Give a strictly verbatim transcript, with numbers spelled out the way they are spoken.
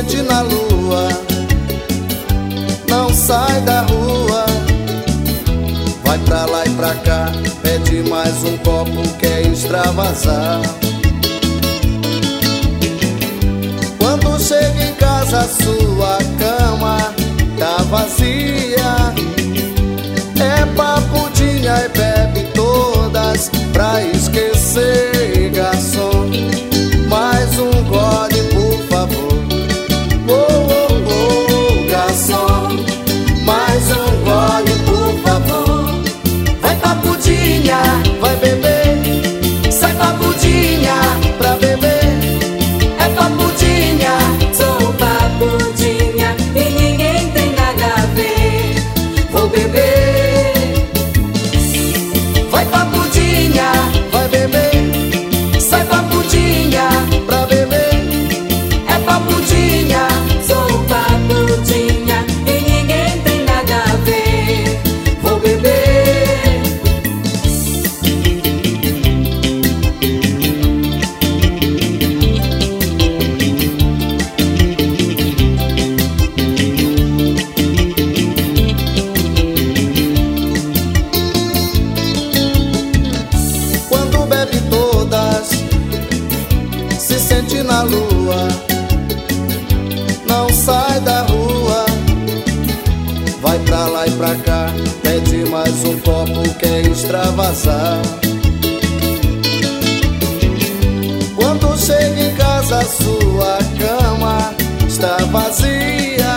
sente na lua, não sai da rua. Vai pra lá e pra cá, pede mais um copo, quer extravasar. Quando chega em casa, sua cama tá vazia. É papudinha e bebe todas pra esquecer, garçom. Mais um gole, por favor. Oh, oh, oh, garçom. Mais um gole, por favor. Vai papudinha, vai beber. Sai papudinha pra beber. É papudinha, Sou papudinha e ninguém tem nada a ver. vou beber. Vai papudinha, vai beber. Sai papudinha pra beber. É papudinha. Sou papudinha e ninguém tem nada a ver. Vou beber. Quando bebe todas, se sente na lua, não sai da rua. Vai pra lá e pra cá, pede mais um copo, quer extravasar. Quando chega em casa, sua cama está vazia.